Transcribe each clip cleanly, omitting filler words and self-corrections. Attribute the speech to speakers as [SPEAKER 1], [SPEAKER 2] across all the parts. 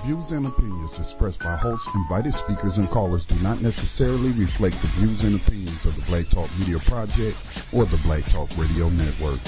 [SPEAKER 1] views and opinions expressed by hosts, invited speakers, and callers do not necessarily reflect the views and opinions of the Black Talk Media Project or the Black Talk Radio Network.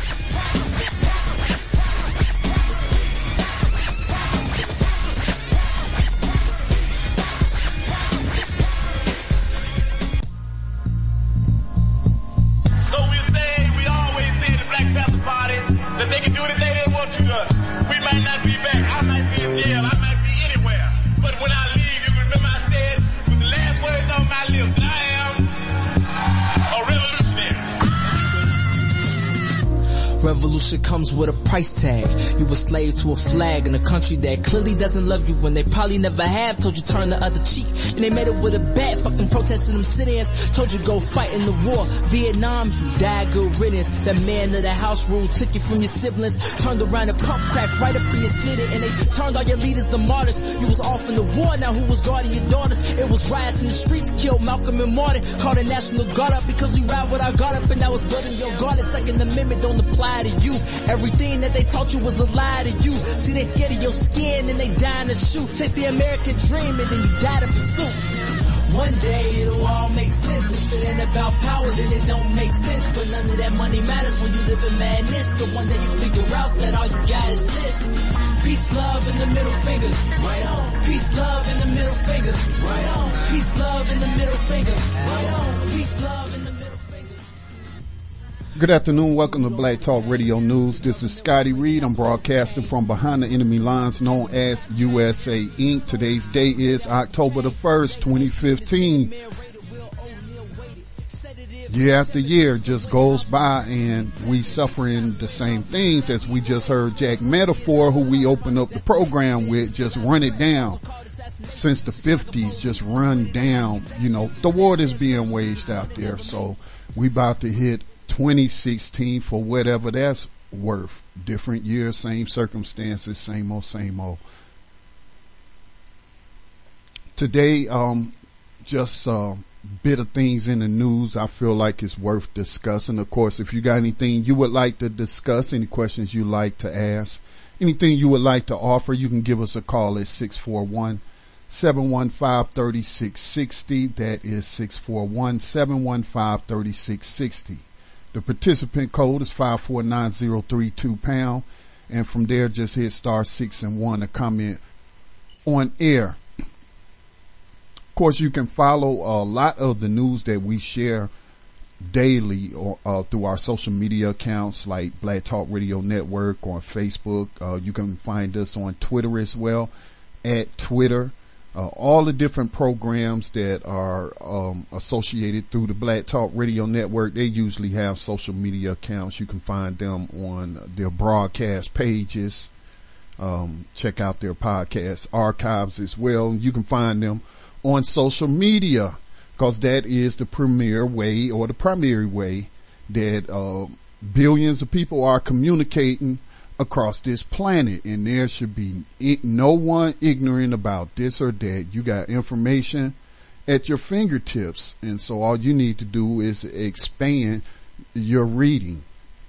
[SPEAKER 2] Revolution comes with a price tag. You a slave to a flag in a country that clearly doesn't love you when they probably never have. Told you turn the other cheek, and they made it with a bet. Fuck them protesting them sit-ins. Told you go fight in the war. Vietnam, you died, good riddance. That man of the house rule took you from your siblings. Turned around and pump crack right up in your city, and they turned all your leaders to martyrs. You was off in the war, now who was guarding your daughters? It was riots in the streets, killed Malcolm and Martin. Called the National Guard up because we ride with our guard up, and that was building your guard. The Second Amendment don't apply to you. Everything that they taught you was a lie to you. See, they scared of your skin and they dying to shoot. Take the American dream and then you die to pursue. One day it'll all make sense. If it ain't about power, then it don't make sense. But none of that money matters when you live in madness. But one day you figure out that all you got is this. Peace, love, and the middle finger. Right on. Peace, love, and the middle finger. Right on. Peace, love, and the middle finger. Right on. Peace, love, and the middle finger.
[SPEAKER 1] Good afternoon. Welcome to Black Talk Radio News. This is Scotty Reed. I'm broadcasting from behind the enemy lines known as USA Inc. Today's date is October the 1st, 2015. Year after year just goes by and we suffering the same things, as we just heard Jack Metaphor, who we opened up the program with, just run it down. Since the 50s, just run down. You know, the war is being waged out there. So we about to hit 2016 for whatever that's worth. Different year, same circumstances, same old. Today, just a bit of things in the news I feel like it's worth discussing. Of course, if you got anything you would like to discuss, any questions you like to ask, anything you would like to offer, you can give us a call at 641-715-3660. That is 641-715-3660. The participant code is 549-032 #, and from there just hit star 6 and 1 to comment on air. Of course, you can follow a lot of the news that we share daily or through our social media accounts like Black Talk Radio Network on Facebook. You can find us on Twitter as well, at Twitter. All the different programs that are associated through the Black Talk Radio Network, they usually have social media accounts. You can find them on their broadcast pages. Check out their podcast archives as well. You can find them on social media, because that is the premier way, or the primary way, that billions of people are communicating across this planet, and there should be no one ignorant about this or that. You got information at your fingertips, and so all you need to do is expand your reading.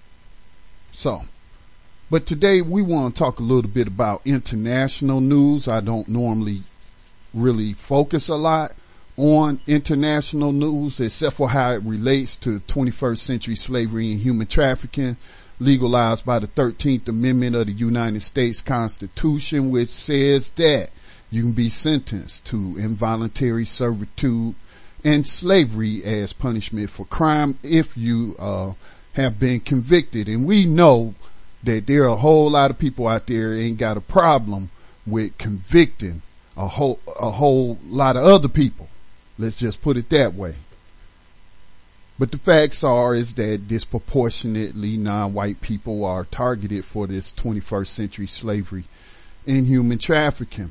[SPEAKER 1] But today we want to talk a little bit about international news. I don't normally really focus a lot on international news, except for how it relates to 21st century slavery and human trafficking, legalized by the 13th Amendment of the United States Constitution, which says that you can be sentenced to involuntary servitude and slavery as punishment for crime if you have been convicted. And we know that there are a whole lot of people out there ain't got a problem with convicting a whole lot of other people. Let's just put it that way. But the facts is that disproportionately non-white people are targeted for this 21st century slavery and human trafficking.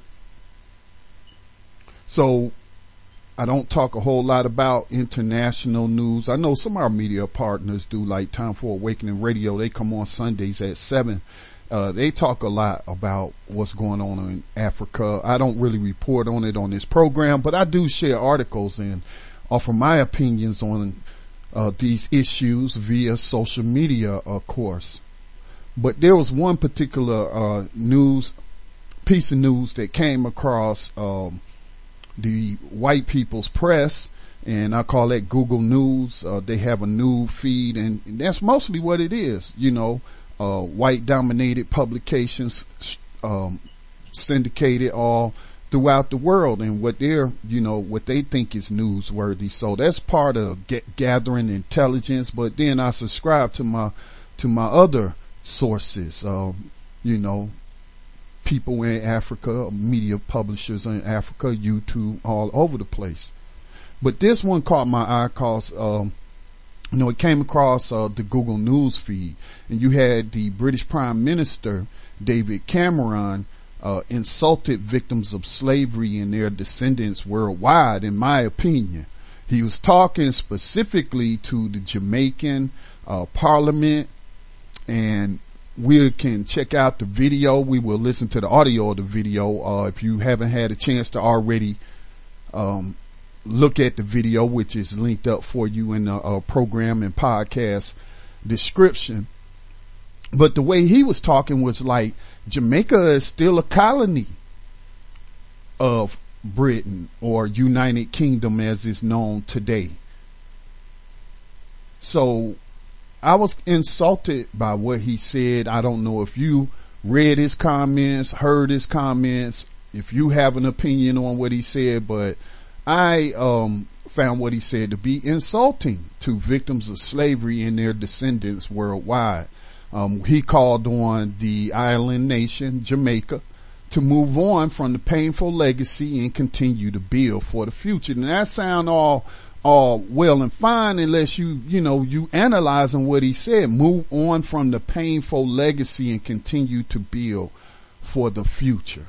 [SPEAKER 1] So I don't talk a whole lot about international news. I know some of our media partners do, like Time for Awakening Radio. They come on Sundays at 7. They talk a lot about what's going on in Africa. I don't really report on it on this program, but I do share articles and offer my opinions on these issues via social media, of course. But there was one particular news piece of news that came across, the white people's press, and I call that Google News. They have a news feed, and that's mostly what it is. White dominated publications, syndicated all throughout the world, and what what they think is newsworthy. So that's part of gathering intelligence. But then I subscribe to my other sources, people in Africa, media publishers in Africa, YouTube, all over the place. But this one caught my eye because, it came across the Google News feed, and you had the British Prime Minister, David Cameron, insulted victims of slavery and their descendants worldwide, in my opinion. He was talking specifically to the Jamaican Parliament, and we can check out the video. We will listen to the audio of the video. If you haven't had a chance to already look at the video, which is linked up for you in the program and podcast description. But the way he was talking was like, Jamaica is still a colony of Britain, or United Kingdom as it's known today. So I was insulted by what he said. I don't know if you read his comments, heard his comments, if you have an opinion on what he said, but I found what he said to be insulting to victims of slavery and their descendants worldwide. He called on the island nation, Jamaica, to move on from the painful legacy and continue to build for the future. And that sound all well and fine unless you analyzing what he said. Move on from the painful legacy and continue to build for the future.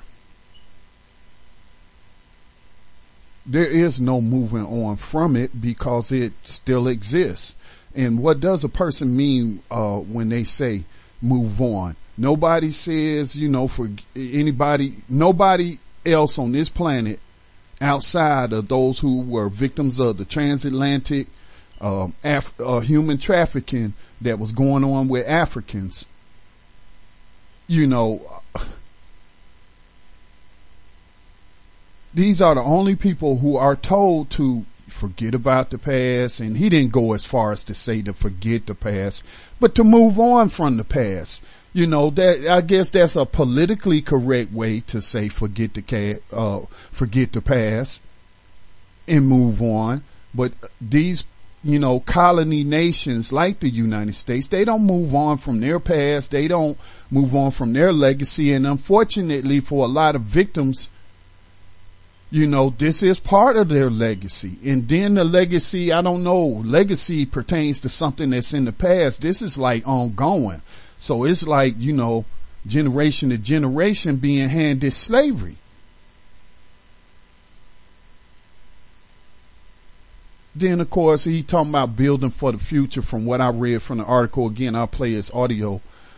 [SPEAKER 1] There is no moving on from it because it still exists. And what does a person mean when they say move on? Nobody says, for anybody, nobody else on this planet outside of those who were victims of the transatlantic human trafficking that was going on with Africans. These are the only people who are told to forget about the past, and he didn't go as far as to say to forget the past, but to move on from the past. That, I guess that's a politically correct way to say forget the past and move on. But these, colony nations like the United States, they don't move on from their past. They don't move on from their legacy. And unfortunately for a lot of victims, this is part of their legacy. And then the legacy, legacy pertains to something that's in the past. This is like ongoing. So it's like, generation to generation being handed slavery. Then, of course, he talking about building for the future. From what I read from the article, again, I'll play his audio.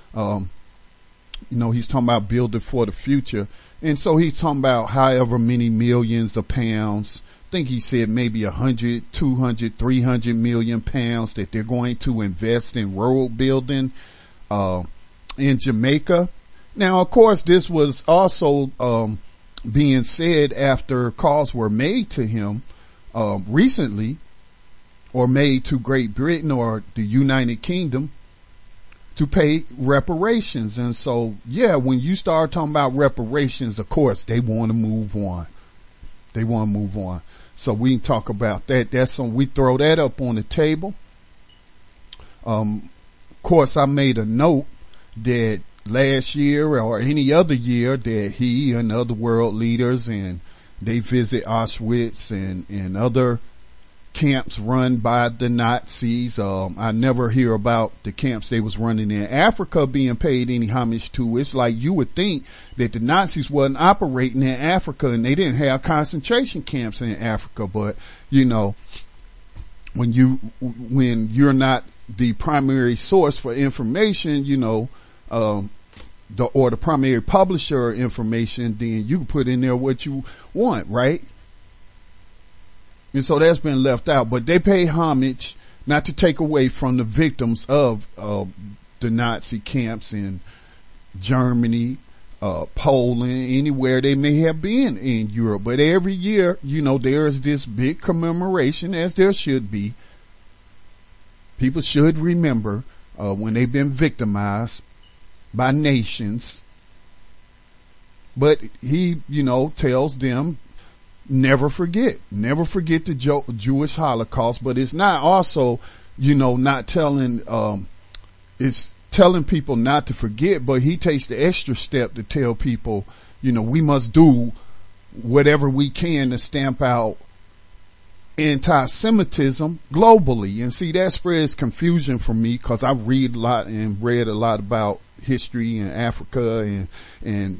[SPEAKER 1] He's talking about building for the future. And so he's talking about however many millions of pounds. I think he said maybe 100, 200, 300 million pounds that they're going to invest in road building, in Jamaica. Now, of course, this was also, being said after calls were made to him, recently, or made to Great Britain or the United Kingdom to pay reparations. And so, when you start talking about reparations, of course, they want to move on. So we can talk about that. We throw that up on the table. Of course, I made a note that last year or any other year that he and other world leaders, and they visit Auschwitz and other camps run by the Nazis. I never hear about the camps they was running in Africa being paid any homage to. It's like you would think that the Nazis wasn't operating in Africa and they didn't have concentration camps in Africa. But, when you're not the primary source for information, the primary publisher of information, then you can put in there what you want, right? And so that's been left out, but they pay homage, not to take away from the victims of the Nazi camps in Germany, Poland, anywhere they may have been in Europe. But every year, there is this big commemoration, as there should be. People should remember, when they've been victimized by nations. But he, tells them, never forget the Jewish Holocaust. But it's not also, not telling, it's telling people not to forget, but he takes the extra step to tell people, we must do whatever we can to stamp out anti-Semitism globally. And see, that spreads confusion for me, because I read a lot about history in Africa and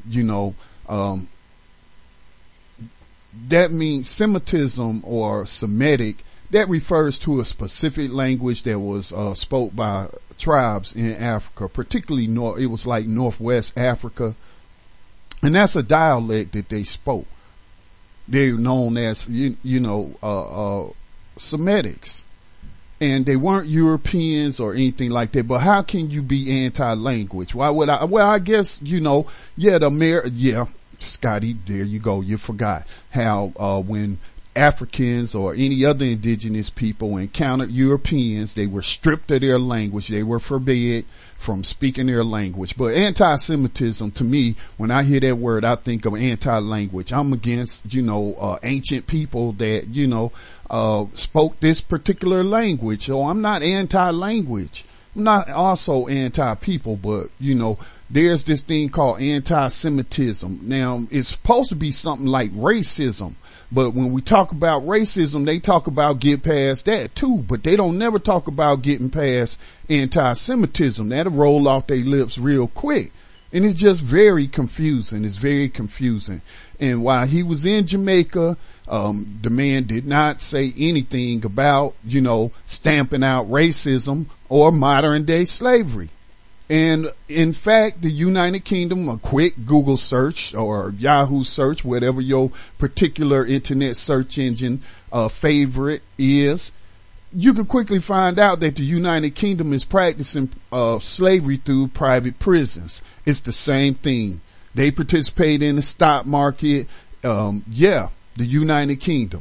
[SPEAKER 1] that means Semitism or Semitic, that refers to a specific language that was spoke by tribes in Africa, particularly it was like Northwest Africa. And that's a dialect that they spoke. They're known as, Semitics. And they weren't Europeans or anything like that. But how can you be anti-language? Why would I? Well, I guess, Scotty, there you go. You forgot how, when Africans or any other indigenous people encountered Europeans, they were stripped of their language. They were forbid from speaking their language. But anti-Semitism, to me, when I hear that word, I think of anti-language. I'm against, ancient people that, spoke this particular language. So I'm not anti-language. I'm not also anti-people, but, there's this thing called anti-Semitism. Now, it's supposed to be something like racism. But when we talk about racism, they talk about get past that too, but they don't never talk about getting past anti-Semitism. That'll roll off their lips real quick. And it's just very confusing. It's very confusing. And while he was in Jamaica, the man did not say anything about, stamping out racism or modern day slavery. And in fact, the United Kingdom, a quick Google search or Yahoo search, whatever your particular internet search engine favorite is, you can quickly find out that the United Kingdom is practicing slavery through private prisons. It's the same thing. They participate in the stock market. The United Kingdom.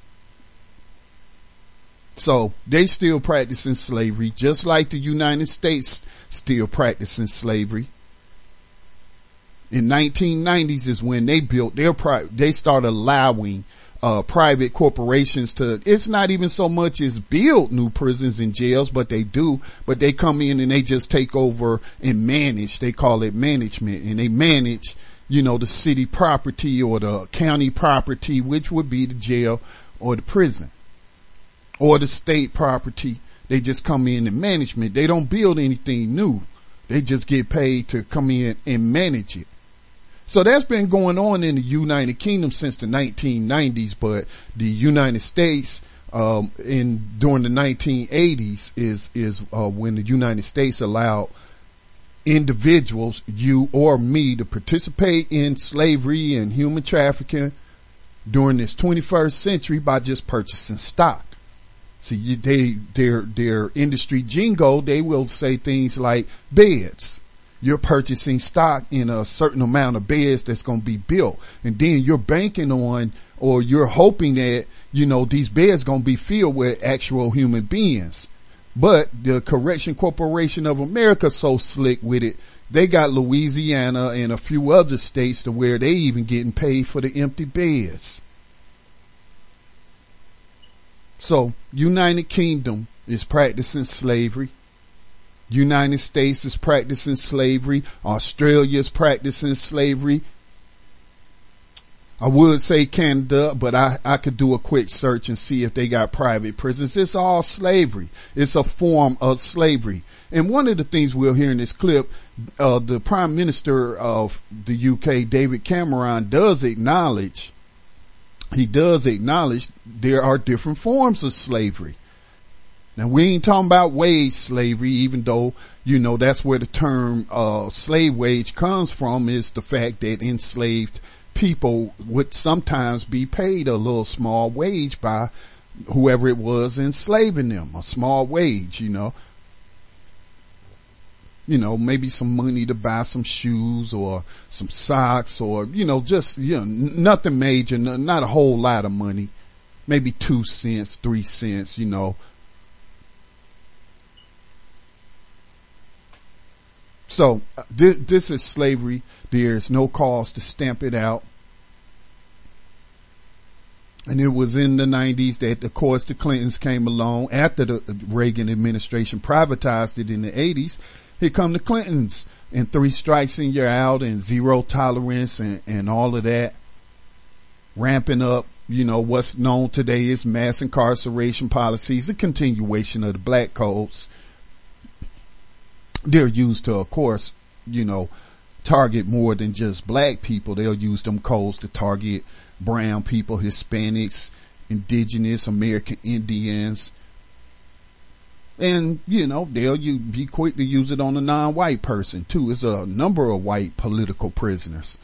[SPEAKER 1] So they still practicing slavery, just like the United States still practicing slavery. In 1990s is when they built they started allowing private corporations to, it's not even so much as build new prisons and jails, but they do, but they come in and they just take over and manage. They call it management, and they manage, the city property or the county property, which would be the jail or the prison. Or the state property. They just come in and management. They don't build anything new. They just get paid to come in and manage it. So that's been going on in the United Kingdom since the 1990s, but the United States, during the 1980s is when the United States allowed individuals, you or me, to participate in slavery and human trafficking during this 21st century by just purchasing stock. See, their industry jingo, they will say things like beds. You're purchasing stock in a certain amount of beds that's going to be built. And then you're banking on, or you're hoping that, these beds going to be filled with actual human beings. But the Correction Corporation of America so slick with it, they got Louisiana and a few other states to where they even getting paid for the empty beds. So, United Kingdom is practicing slavery. United States is practicing slavery. Australia is practicing slavery. I would say Canada, but I could do a quick search and see if they got private prisons. It's all slavery. It's a form of slavery. And one of the things we'll hear in this clip, the Prime Minister of the UK, David Cameron, does acknowledge there are different forms of slavery. Now, we ain't talking about wage slavery, even though, that's where the term slave wage comes from, is the fact that enslaved people would sometimes be paid a little small wage by whoever it was enslaving them, a small wage, maybe some money to buy some shoes or some socks or, just, nothing major, not a whole lot of money. Maybe 2 cents, 3 cents, So this is slavery. There's no cause to stamp it out. And it was in the 90s that, of course, the Clintons came along after the Reagan administration privatized it in the 80s. Here come the Clintons and 3 strikes and you're out and zero tolerance and all of that. Ramping up, what's known today as mass incarceration policies, the continuation of the black codes. They're used to, of course, target more than just black people. They'll use them codes to target brown people, Hispanics, indigenous, American Indians. And, they'll be quick to use it on a non-white person too. It's a number of white political prisoners.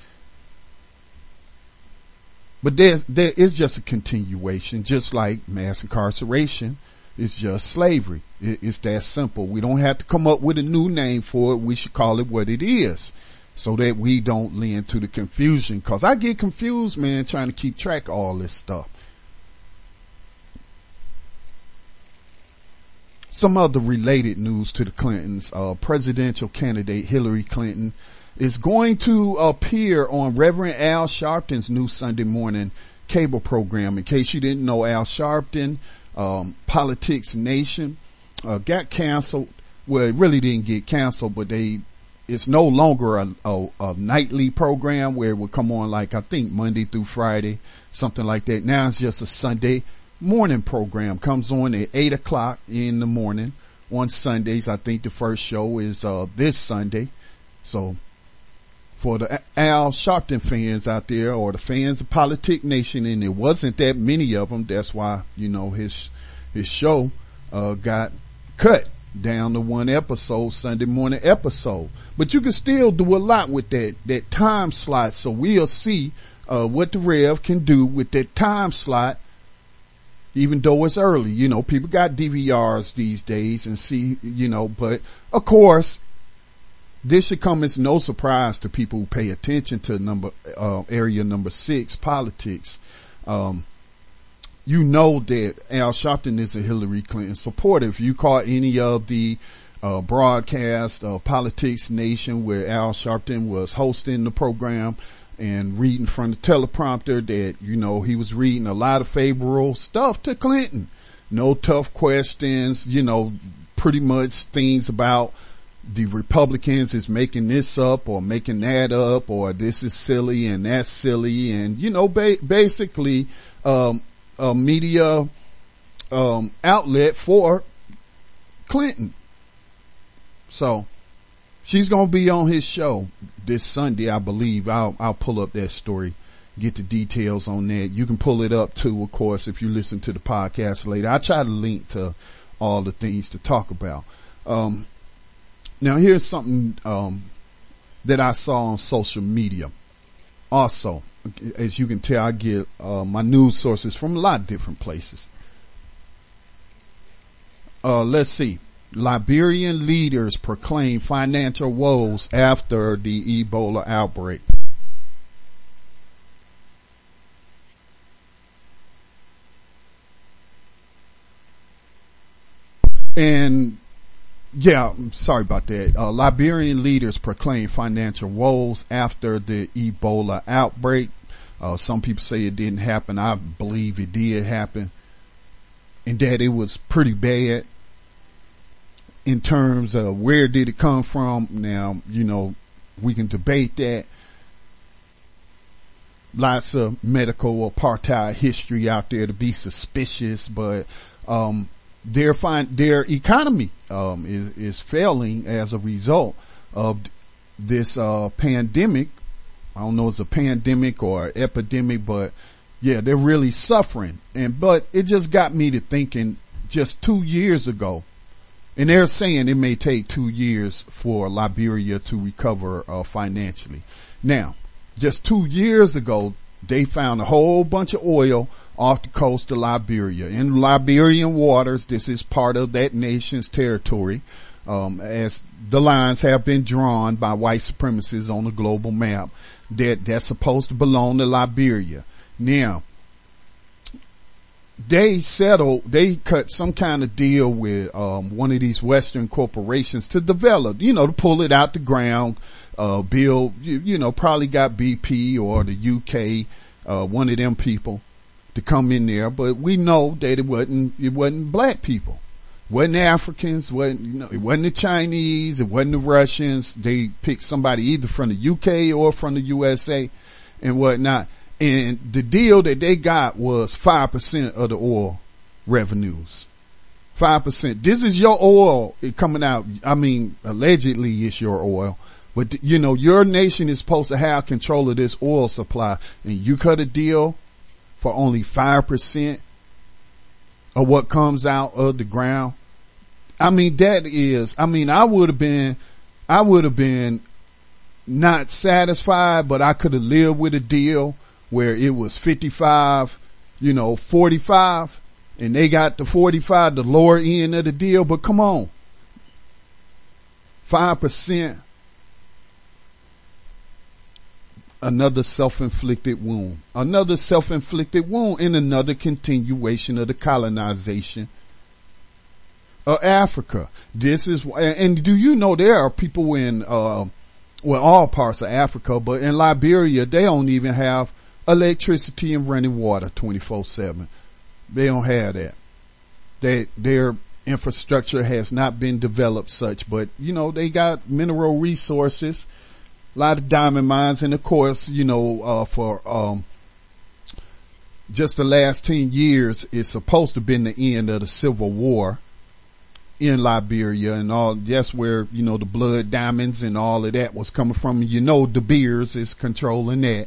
[SPEAKER 1] But there is just a continuation, just like mass incarceration. It's just slavery. It's that simple. We don't have to come up with a new name for it. We should call it what it is so that we don't lend to the confusion. Cause I get confused, man, trying to keep track of all this stuff. Some other related news to the Clintons. Presidential candidate Hillary Clinton is going to appear on Reverend Al Sharpton's new Sunday morning cable program. In case you didn't know, Al Sharpton, Politics Nation, got canceled. Well, it really didn't get canceled, but it's no longer a nightly program where it would come on I think Monday through Friday, something like that. Now it's just a Sunday morning program. Comes on at 8 o'clock in the morning on Sundays. I think the first show is, this Sunday. So for the Al Sharpton fans out there or the fans of Politic Nation, and there wasn't that many of them. That's why, his show, got cut down to 1 episode, Sunday morning episode. But you can still do a lot with that time slot. So we'll see, what the Rev can do with that time slot, even though it's early. People got DVRs these days and see, but of course, this should come as no surprise to people who pay attention to area number 6 politics. That Al Sharpton is a Hillary Clinton supporter. If you caught any of the broadcast of Politics Nation where Al Sharpton was hosting the program and reading from the teleprompter, that, he was reading a lot of favorable stuff to Clinton. No tough questions, pretty much things about the Republicans is making this up or making that up, or this is silly and that's silly. And, basically, a media, outlet for Clinton. So she's going to be on his show this Sunday, I believe. I'll pull up that story, get the details on that. You can pull it up too, of course, if you listen to the podcast later. I try to link to all the things to talk about. Now here's something, that I saw on social media. Also, as you can tell, I get, my news sources from a lot of different places. Let's see. Liberian leaders proclaim financial woes after the Ebola outbreak. And yeah, I'm sorry about that. Liberian leaders proclaim financial woes after the Ebola outbreak. Some people say it didn't happen. I believe it did happen, and that it was pretty bad. In terms of where did it come from? Now, we can debate that. Lots of medical apartheid history out there to be suspicious, but, their economy, is failing as a result of this, pandemic. I don't know if it's a pandemic or epidemic, but yeah, they're really suffering. But it just got me to thinking just 2 years ago, and they're saying it may take 2 years for Liberia to recover, financially. Now, just 2 years ago, they found a whole bunch of oil off the coast of Liberia. In Liberian waters, this is part of that nation's territory. As the lines have been drawn by white supremacists on the global map that's supposed to belong to Liberia. Now, they cut some kind of deal with, one of these Western corporations to develop, to pull it out the ground, build, probably got BP or the UK, one of them people to come in there, but we know that it wasn't black people. It wasn't Africans, it wasn't the Chinese, it wasn't the Russians. They picked somebody either from the UK or from the USA and whatnot. And the deal that they got was 5% of the oil revenues. 5%. This is your oil coming out. I mean, allegedly it's your oil, but your nation is supposed to have control of this oil supply, and you cut a deal for only 5% of what comes out of the ground. I mean, I would have been not satisfied, but I could have lived with a deal where it was 55, 45, and they got the 45, the lower end of the deal. But come on, 5%, another self-inflicted wound and another continuation of the colonization of Africa. This is, and do you know there are people in, all parts of Africa, but in Liberia, they don't even have electricity and running water 24/7. They don't have that. Their infrastructure has not been developed such, but they got mineral resources, a lot of diamond mines, and of course, for just the last 10 years, it's supposed to have been the end of the civil war in Liberia and all. That's where, the blood diamonds and all of that was coming from. De Beers is controlling that.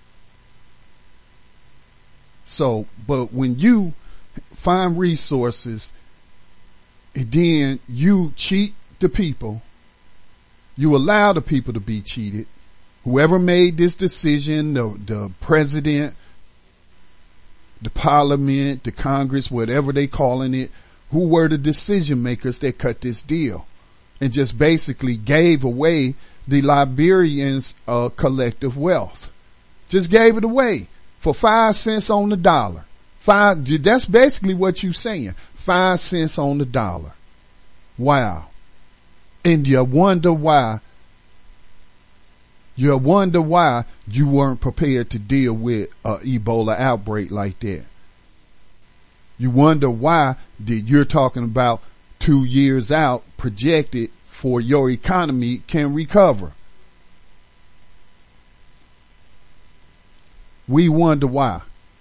[SPEAKER 1] So, but when you find resources and then you cheat the people, you allow the people to be cheated. Whoever made this decision, the president, the parliament, the Congress, whatever they calling it, who were the decision makers that cut this deal and just basically gave away the Liberians' collective wealth. Just gave it away for 5 cents on the dollar. That's basically what you're saying. 5 cents on the dollar. Wow. And you wonder why you weren't prepared to deal with an Ebola outbreak like that. You wonder why you're talking about 2 years out projected for your economy can recover. We wonder why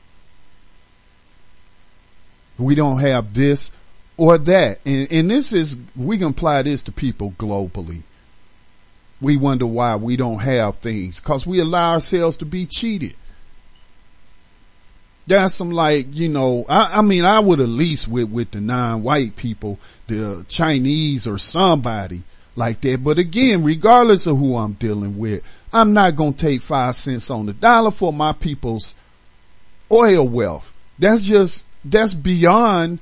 [SPEAKER 1] we don't have this or that. And we can apply this to people globally. We wonder why we don't have things, because we allow ourselves to be cheated. That's some I would at least with the non-white people, the Chinese or somebody like that. But again, regardless of who I'm dealing with, I'm not going to take 5 cents on the dollar for my people's oil wealth. That's beyond.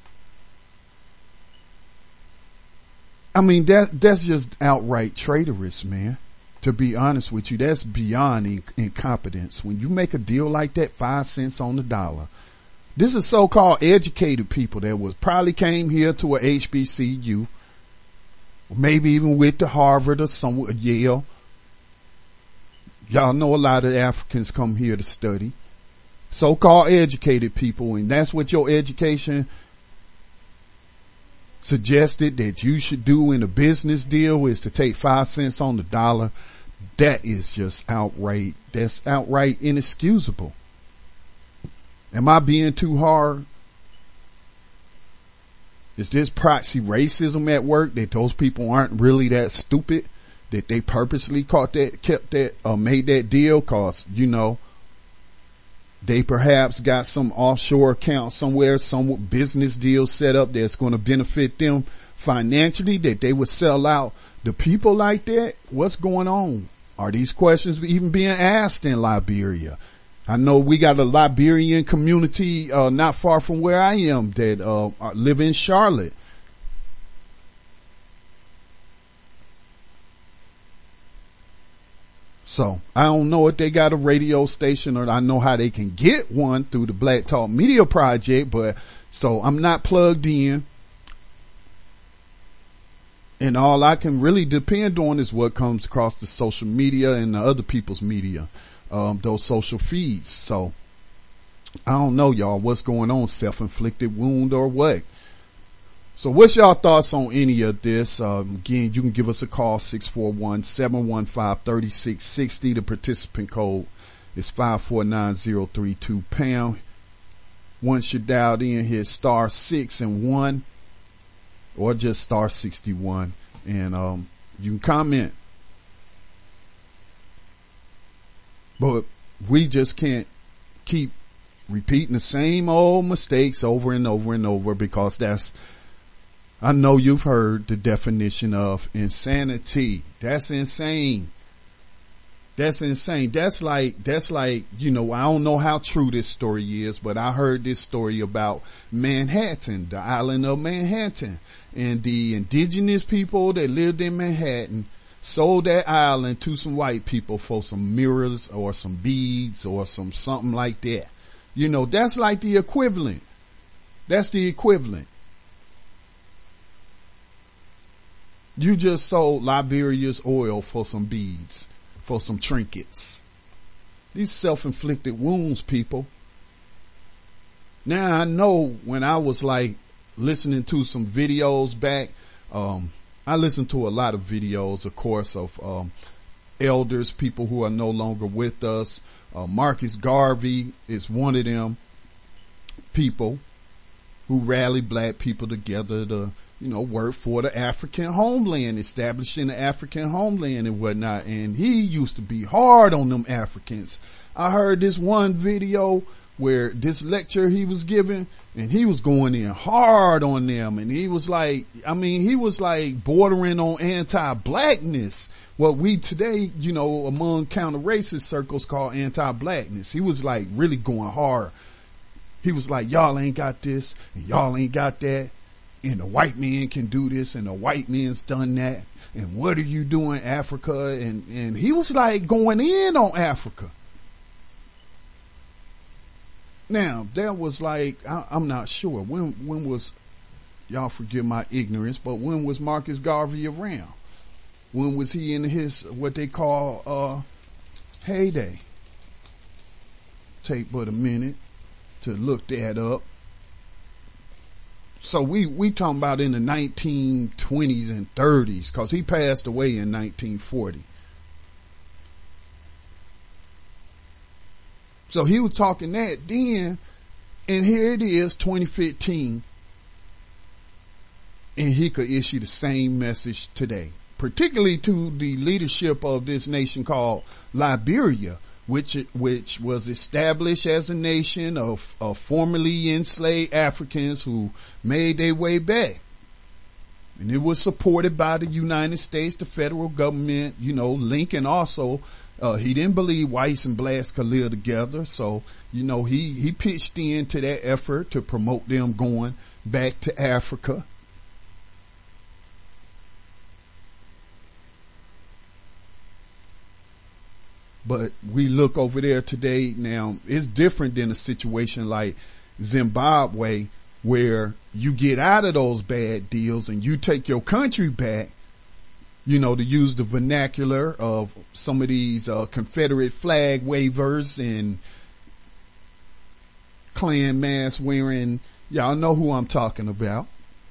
[SPEAKER 1] That's just outright traitorous, man. To be honest with you, that's beyond incompetence. When you make a deal like that, 5 cents on the dollar. This is so-called educated people that probably came here to a HBCU, maybe even went to Harvard or Yale. Y'all know a lot of Africans come here to study. So-called educated people, and that's what your education suggested that you should do in a business deal, is to take 5 cents on the dollar. That is just outright. That's outright inexcusable. Am I being too hard? Is this proxy racism at work, that those people aren't really that stupid, that they purposely made that deal? Cause, they perhaps got some offshore account somewhere, some business deal set up that's going to benefit them financially, that they would sell out the people like that. What's going on? Are these questions even being asked in Liberia? I know we got a Liberian community not far from where I am that live in Charlotte. So I don't know if they got a radio station, or I know how they can get one through the Black Talk Media Project, but so I'm not plugged in. And all I can really depend on is what comes across the social media and the other people's media, those social feeds. So I don't know, y'all, what's going on, self-inflicted wound or what. So what's y'all thoughts on any of this? Again, you can give us a call, 641-715-3660. The participant code is 549-032 #. Once you're dialed in, hit star 6 and 1, or just star 61, and you can comment. But we just can't keep repeating the same old mistakes over and over and over, because I know you've heard the definition of insanity. That's insane. That's insane. That's like, you know, I don't know how true this story is, but I heard this story about Manhattan, the island of Manhattan, and the indigenous people that lived in Manhattan sold that island to some white people for some mirrors or some beads or something like that. You know, that's like the equivalent. That's the equivalent. You just sold Liberia's oil for some beads, for some trinkets. These self-inflicted wounds, people. Now I know when I was like listening to some videos back, I listened to a lot of videos, of course, of elders, people who are no longer with us. Marcus Garvey is one of them people who rallied black people together to, you know, work for the African homeland, establishing the African homeland and whatnot. And he used to be hard on them Africans. I heard this one video where this lecture he was giving, and he was going in hard on them. And he was like, he was like bordering on anti-blackness. What we today, you know, among counter-racist circles call anti-blackness. He was like really going hard. He was like, y'all ain't got this and y'all ain't got that. And the white man can do this and the white man's done that. And what are you doing, Africa? And he was like going in on Africa. Now, that was like, I'm not sure. When was, y'all forgive my ignorance, but when was Marcus Garvey around? When was he in his, what they call, heyday? Take but a minute to look that up. So we talking about in the 1920s and 30s, cause he passed away in 1940. So he was talking that then, and here it is, 2015, and he could issue the same message today, particularly to the leadership of this nation called Liberia, which was established as a nation of formerly enslaved Africans who made their way back. And it was supported by the United States, the federal government. You know, Lincoln also, he didn't believe whites and blacks could live together. So, you know, he pitched into that effort to promote them going back to Africa. But we look over there today now, it's different than a situation like Zimbabwe, where you get out of those bad deals and you take your country back, you know, to use the vernacular of some of these Confederate flag wavers and Klan mask wearing, y'all know who I'm talking about.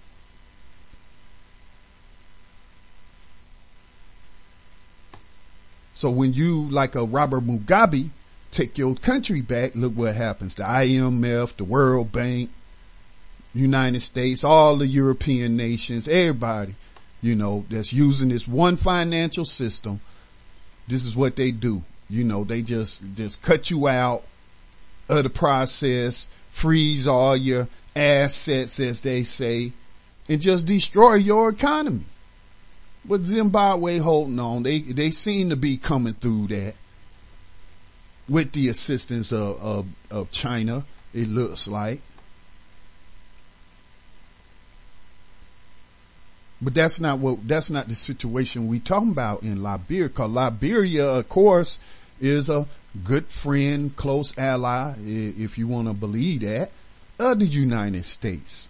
[SPEAKER 1] So when you, like a Robert Mugabe, take your country back, look what happens. The IMF, the World Bank, United States, all the European nations, everybody, you know, that's using this one financial system. This is what they do. You know, they just cut you out of the process, freeze all your assets, as they say, and just destroy your economy. But Zimbabwe holding on. They seem to be coming through that with the assistance of China, it looks like. But that's not the situation we talking about in Liberia, because Liberia, of course, is a good friend, close ally, if you want to believe that, of the United States.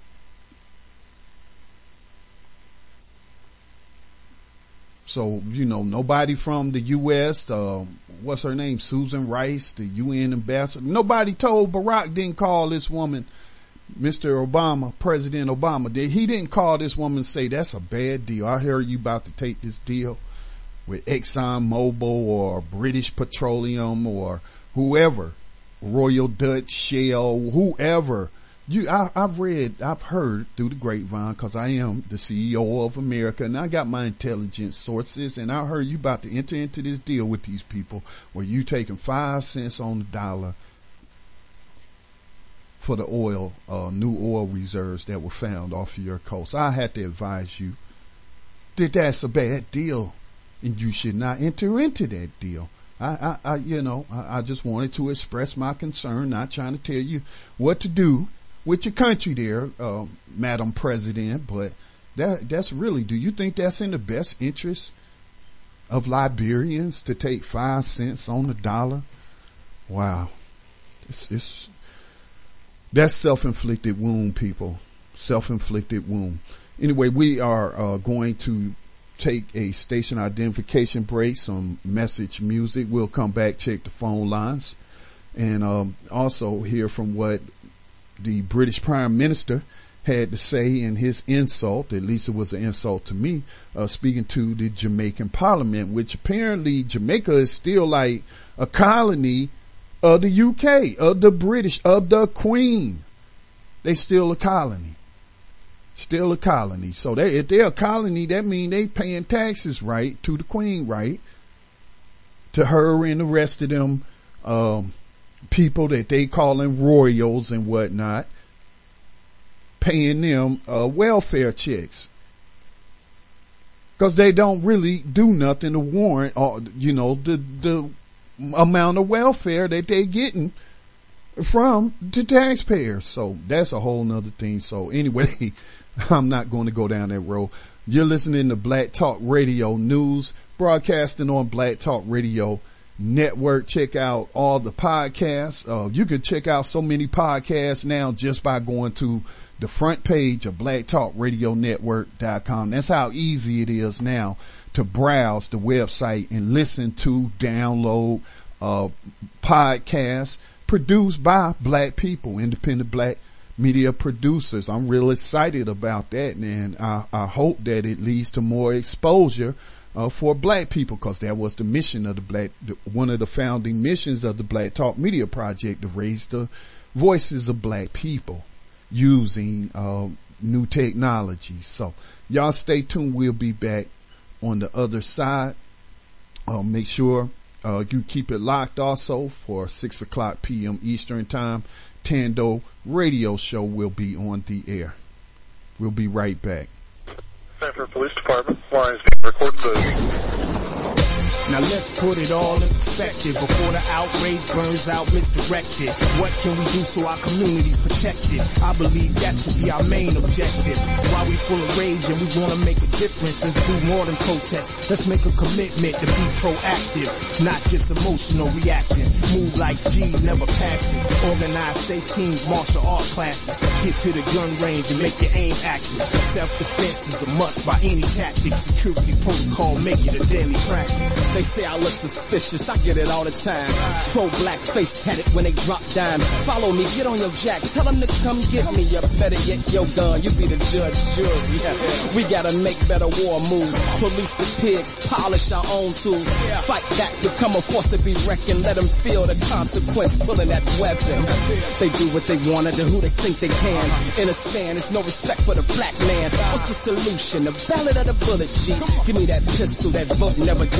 [SPEAKER 1] So, nobody from the U.S., what's her name, Susan Rice, the UN ambassador, nobody told Barack, didn't call this woman, Mr. Obama, President Obama, he didn't call this woman and say, that's a bad deal. I heard you about to take this deal with ExxonMobil or British Petroleum or whoever, Royal Dutch Shell, whoever. I've heard through the grapevine, because I am the CEO of America and I got my intelligence sources, and I heard you about to enter into this deal with these people where you taking 5 cents on the dollar for the oil, new oil reserves that were found off of your coast. I had to advise you that that's a bad deal and you should not enter into that deal. I just wanted to express my concern, not trying to tell you what to do with your country there, Madam President, but that's really, do you think that's in the best interest of Liberians to take 5 cents on the dollar? Wow. That's self-inflicted wound, people. Self-inflicted wound. Anyway, we are going to take a station identification break, some message music. We'll come back, check the phone lines, and also hear from what the British Prime Minister had to say in his insult, at least it was an insult to me, speaking to the Jamaican Parliament, which apparently Jamaica is still like a colony of the UK, of the British, of the Queen. They still a colony. Still a colony. So if they're a colony, that means they paying taxes, right, to the Queen, right? To her and the rest of them, people that they calling royals and whatnot, paying them, welfare checks. Cause they don't really do nothing to warrant, the amount of welfare that they getting from the taxpayers. So that's a whole nother thing. So anyway, I'm not going to go down that road. You're listening to Black Talk Radio News, broadcasting on Black Talk Radio Network. Check out all the podcasts. You can check out so many podcasts now just by going to the front page of blacktalkradionetwork.com. That's how easy it is now to browse the website and listen to, download, podcasts produced by black people, independent black media producers. I'm real excited about that, and I hope that it leads to more exposure for black people, because that was the mission of one of the founding missions of the Black Talk Media Project, to raise the voices of black people using new technology. So y'all stay tuned. We'll be back on the other side. Make sure you keep it locked also for 6:00 p.m. Eastern time. Tando radio show will be on the air. We'll be right back.
[SPEAKER 3] Sanford Police Department, lines being recorded.
[SPEAKER 2] Now let's put it all in perspective before the outrage burns out misdirected. What can we do so our community's protected? I believe that should be our main objective. While we full of rage and we want to make a difference, let's do more than protest. Let's make a commitment to be proactive, not just emotional reacting. Move like G's, never passing. Organize safe teams, martial art classes. Get to the gun range and make your aim accurate. Self-defense is a must by any tactic. Security protocol, make it a daily practice. They say I look suspicious, I get it all the time. Pro-black face tatted when they drop dime. Follow me, get on your jack, tell them to come get me. You better get your gun, you be the judge, jury. Yeah. We gotta make better war moves. Police the pigs, polish our own tools. Fight back, become a force to be reckoned. Let them feel the consequence, pulling that weapon. They do what they wanna do, who they think they can. In a stand, there's no respect for the black man. What's the solution? The ballad of the bullet, G. Give me that pistol, that book, never give us free.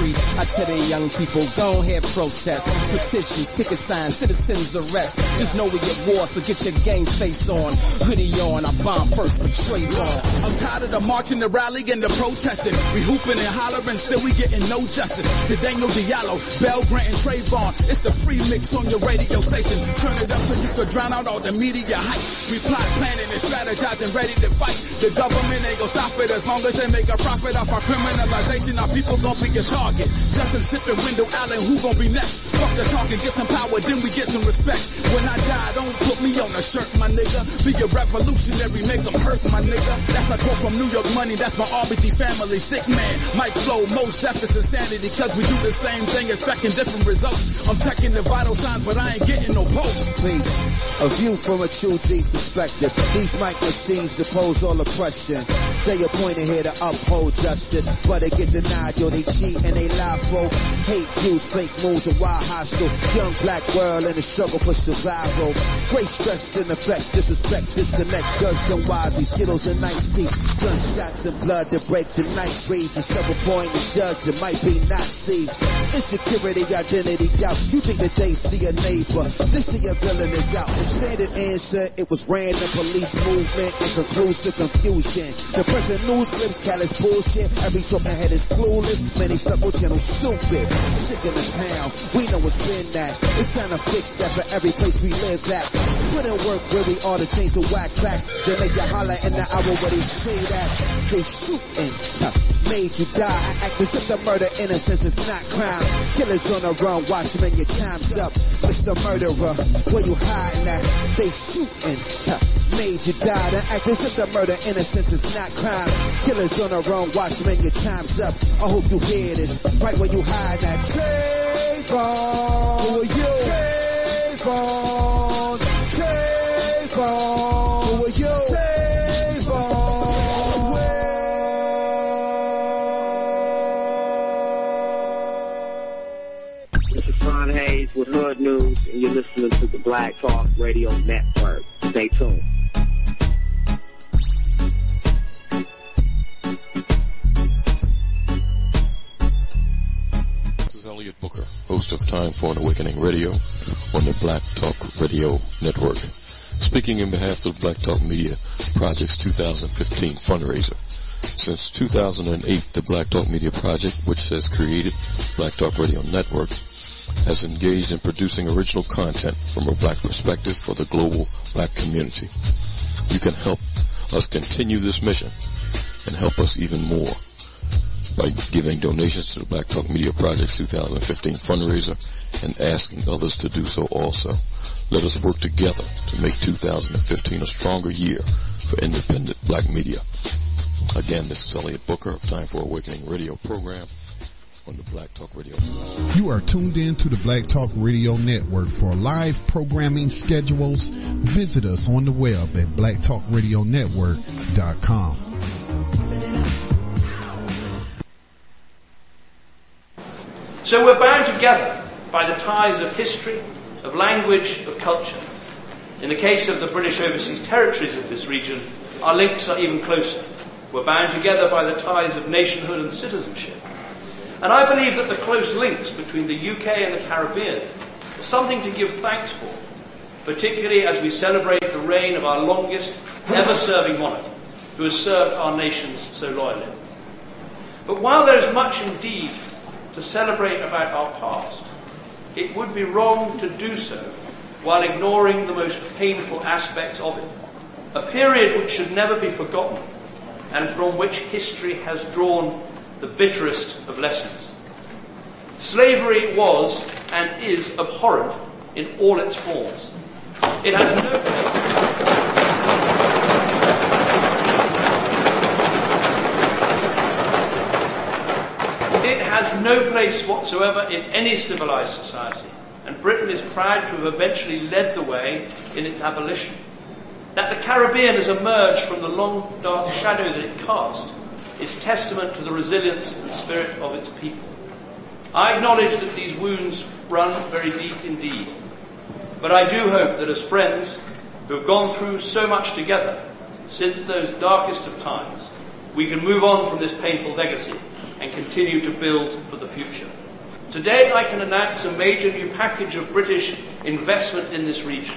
[SPEAKER 2] free. I tell the young people, go ahead, protest, petitions, picket signs, citizens arrest. Just know we at war, so get your game face on. Hoodie on, I bomb first for Trayvon.
[SPEAKER 4] I'm tired of the marching, the rally, and the protesting. We hooping and hollering, still we getting no justice. To Daniel Diallo, Bell Grant, and Trayvon. It's the free mix on your radio station. Turn it up so you can drown out all the media hype. We plot, planning, and strategizing, ready to fight. The government ain't gonna stop it as long as they make a profit off our criminalization. Our people gon' be a target. Justin sipping Window Allen, who gon' be next? Fuck the talk and get some power, then we get some respect. When I die, don't put me on a shirt, my nigga. Be a revolutionary, make them hurt, my nigga. That's a quote from New York Money, that's my RBG family. Stick man, Mike Flow, most F is insanity. Cause we do the same thing, expecting different results. I'm checking the vital signs, but I ain't getting no posts.
[SPEAKER 5] Peace, a view from a true G's perspective. These mic machines oppose all oppression. They appointed here to uphold justice, but they get denied, yo, they cheat and they lie, folk. Hate views, fake moves, and wild hostile. Young black world in the struggle for survival. Great stress and effect, disrespect, disconnect, judge them wisely. Skittles and nice teeth, gunshots and blood that break the night breeze. And several point the judge that might be Nazi. Insecurity, identity, doubt. You think that they see a neighbor, they see a villain is out. The standard answer, it was random police movement and conclusive confusion. The present news clips, callous bullshit. Every talking head is clueless. Many snuggle channels stupid. Sick in the town, we know what's been that. It's time to fix that for every place we live at. Put in work where we are to change the whack facts. They make you holler in the hour where they say that. They shooting, made you die. I act as if the murder innocence is not crime. Killers on the run, watch them and your time's up. Mr. Murderer, where you hiding at? They shooting, made you die. I act as if the murder innocence is not crime. Killers on the run, watch them and your time's up. I hope you hear this, right where you hide at. Trayvon, who are you? Trayvon, Trayvon, who are you?
[SPEAKER 6] With Hood News, and you're listening to the Black Talk Radio Network. Stay tuned.
[SPEAKER 7] This is Elliot Booker, host of Time for an Awakening Radio on the Black Talk Radio Network. Speaking in behalf of the Black Talk Media Project's 2015 fundraiser. Since 2008, the Black Talk Media Project, which has created Black Talk Radio Network, has engaged in producing original content from a black perspective for the global black community. You can help us continue this mission and help us even more by giving donations to the Black Talk Media Project's 2015 fundraiser and asking others to do so also. Let us work together to make 2015 a stronger year for independent black media. Again, this is Elliot Booker of Time for Awakening radio program on the Black Talk Radio.
[SPEAKER 1] You are tuned in to the Black Talk Radio Network. For live programming schedules, visit us on the web at blacktalkradionetwork.com.
[SPEAKER 8] So we're bound together by the ties of history, of language, of culture. In the case of the British overseas territories of this region, our links are even closer. We're bound together by the ties of nationhood and citizenship. And I believe that the close links between the UK and the Caribbean are something to give thanks for, particularly as we celebrate the reign of our longest ever-serving monarch, who has served our nations so loyally. But while there is much indeed to celebrate about our past, it would be wrong to do so while ignoring the most painful aspects of it, a period which should never be forgotten and from which history has drawn the bitterest of lessons. Slavery was and is abhorrent in all its forms. It has no place. It has no place whatsoever in any civilized society, and Britain is proud to have eventually led the way in its abolition. That the Caribbean has emerged from the long dark shadow that it cast is testament to the resilience and spirit of its people. I acknowledge that these wounds run very deep indeed, but I do hope that as friends who have gone through so much together since those darkest of times, we can move on from this painful legacy and continue to build for the future. Today I can announce a major new package of British investment in this region.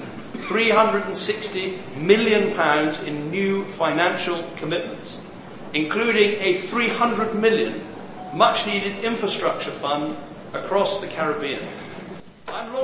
[SPEAKER 8] £360 million in new financial commitments, including a £300 million much-needed infrastructure fund across the Caribbean. I'm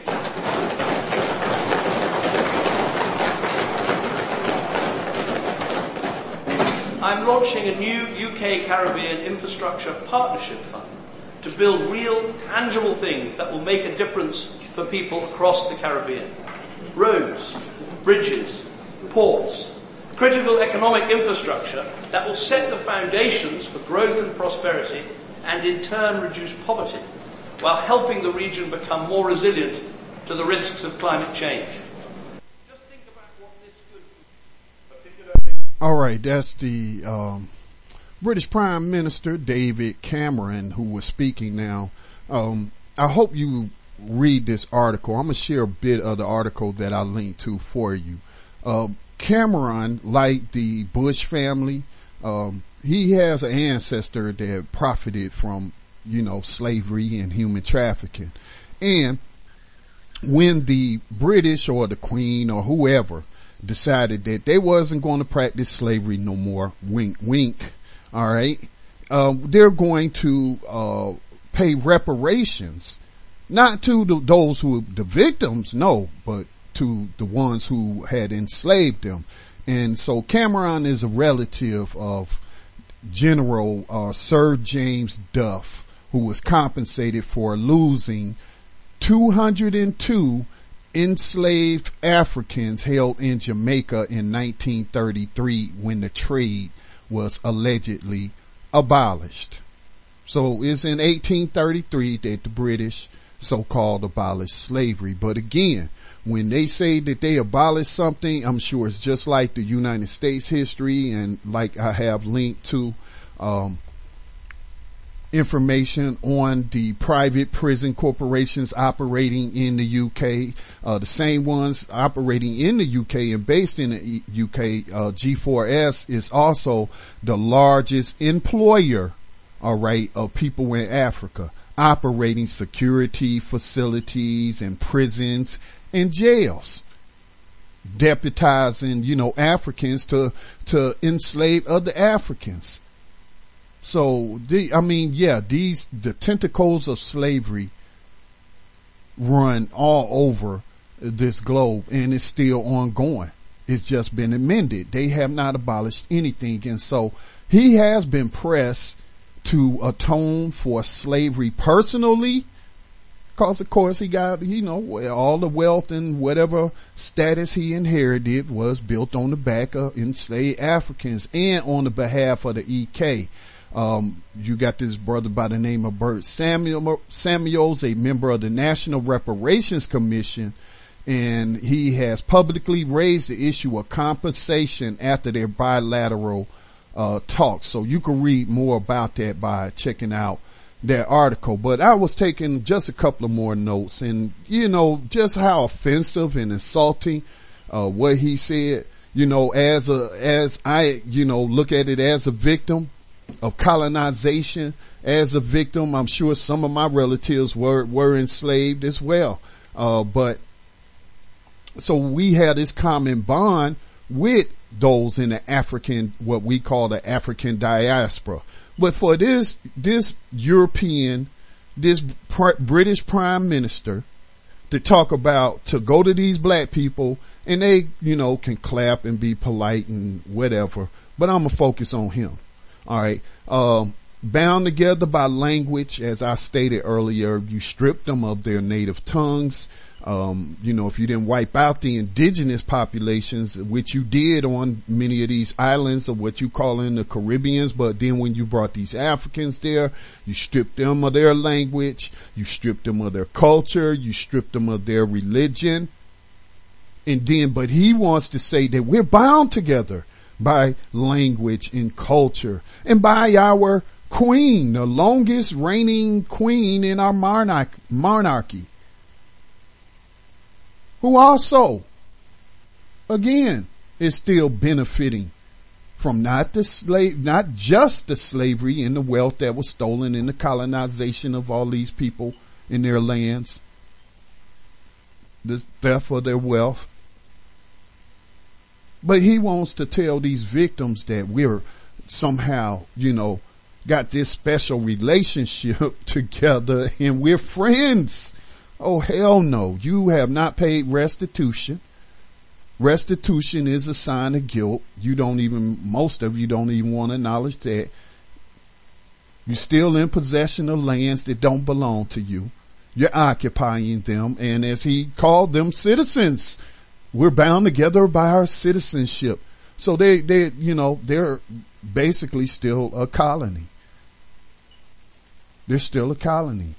[SPEAKER 8] launching a new UK Caribbean infrastructure partnership fund to build real, tangible things that will make a difference for people across the Caribbean. Roads, bridges, ports, critical economic infrastructure that will set the foundations for growth and prosperity and in turn reduce poverty, while helping the region become more resilient to the risks of climate change. Just think about what this could do.
[SPEAKER 1] All right, that's the British Prime Minister David Cameron who was speaking now. I hope you read this article. I'm going to share a bit of the article that I linked to for you. Cameron, like the Bush family, he has an ancestor that profited from, slavery and human trafficking. And when the British or the Queen or whoever decided that they wasn't going to practice slavery no more, wink, wink, all right, they're going to pay reparations. Not to those who the victims, no, but to the ones who had enslaved them. And so Cameron is a relative of General Sir James Duff, who was compensated for losing 202 enslaved Africans held in Jamaica in 1933 when the trade was allegedly abolished. So it's in 1833 that the British so-called abolished slavery. But again, when they say that they abolished something, I'm sure it's just like the United States history, and like I have linked to information on the private prison corporations operating in the UK, the same ones operating in the UK and based in the UK. G4S is also the largest employer, all right, of people in Africa, operating security facilities and prisons and jails, deputizing, Africans to enslave other Africans. So the tentacles of slavery run all over this globe, and it's still ongoing. It's just been amended. They have not abolished anything. And so he has been pressed to atone for slavery personally, because of course he got, all the wealth and whatever status he inherited was built on the back of enslaved Africans and on the behalf of the EK. You got this brother by the name of Bert Samuels, a member of the National Reparations Commission, and he has publicly raised the issue of compensation after their bilateral talks. So you can read more about that by checking out that article. But I was taking just a couple of more notes, and just how offensive and insulting what he said. As I look at it as a victim of colonization, as a victim, I'm sure some of my relatives were enslaved as well. But so we had this common bond with those in the African, what we call the African diaspora. But for this European, this British Prime Minister to talk about, to go to these black people and they, can clap and be polite and whatever, but I'm gonna focus on him. All right. Bound together by language, as I stated earlier, you strip them of their native tongues. If you didn't wipe out the indigenous populations, which you did on many of these islands of what you call in the Caribbeans, but then when you brought these Africans there, you stripped them of their language, you stripped them of their culture, you stripped them of their religion. And then, but he wants to say that we're bound together by language and culture and by our queen, the longest reigning queen in our monarchy, who also, again, is still benefiting from not just the slavery and the wealth that was stolen in the colonization of all these people in their lands, the theft of their wealth. But he wants to tell these victims that we're somehow, got this special relationship together and we're friends. Oh, hell no. You have not paid restitution. Restitution is a sign of guilt. Most of you don't even want to acknowledge that. You're still in possession of lands that don't belong to you. You're occupying them. And as he called them, citizens, we're bound together by our citizenship. So they're basically still a colony. They're still a colony.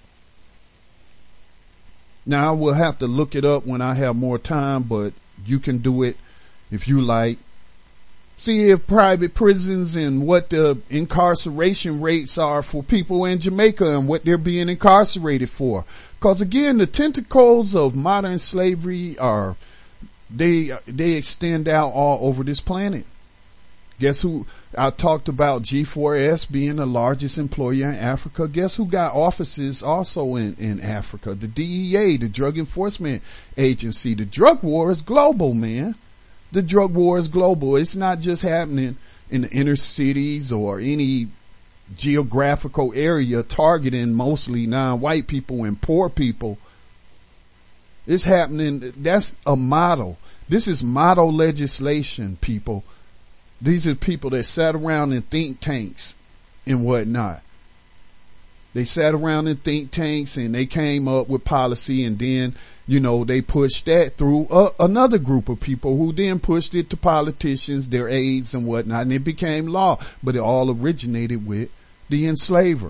[SPEAKER 1] Now, we'll have to look it up when I have more time, but you can do it if you like. See if private prisons and what the incarceration rates are for people in Jamaica and what they're being incarcerated for. Because again, the tentacles of modern slavery they extend out all over this planet. Guess who? I talked about G4S being the largest employer in Africa. Guess who got offices also in Africa? The DEA, the Drug Enforcement Agency. The drug war is global, man. The drug war is global. It's not just happening in the inner cities or any geographical area targeting mostly non-white people and poor people. It's happening. That's a model. This is model legislation, people. These are people that sat around in think tanks and whatnot. They sat around in think tanks and they came up with policy, and then, they pushed that through another group of people who then pushed it to politicians, their aides and whatnot, and it became law. But it all originated with the enslaver.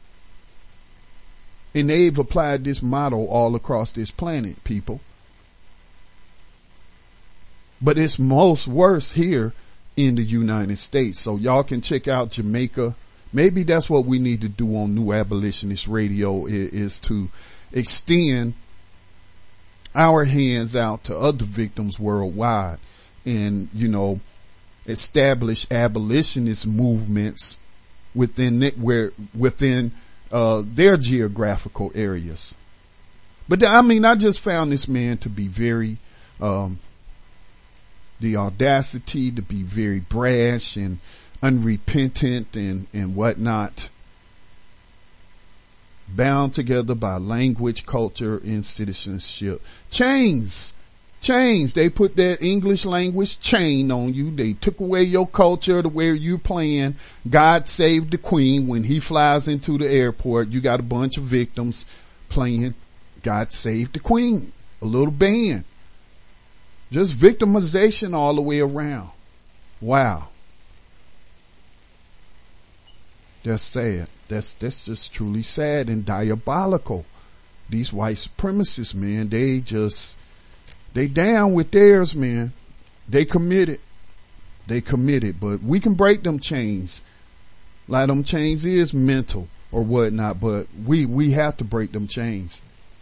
[SPEAKER 1] And they've applied this model all across this planet, people. But it's most worse here in the United States. So y'all can check out Jamaica. Maybe that's what we need to do on New Abolitionist Radio is to extend our hands out to other victims worldwide and, establish abolitionist movements within their geographical areas. But I just found this man to be very, the audacity to be very brash and unrepentant and whatnot, bound together by language, culture, and citizenship. Chains. They put that English language chain on you. They took away your culture to where you're playing God Save the Queen. When he flies into the airport, you got a bunch of victims playing God Save the Queen. A little band. Just victimization all the way around. Wow. That's sad. That's just truly sad and diabolical. These white supremacists, man, they down with theirs, man. They committed, but we can break them chains. Like them chains is mental or whatnot, but we have to break them chains.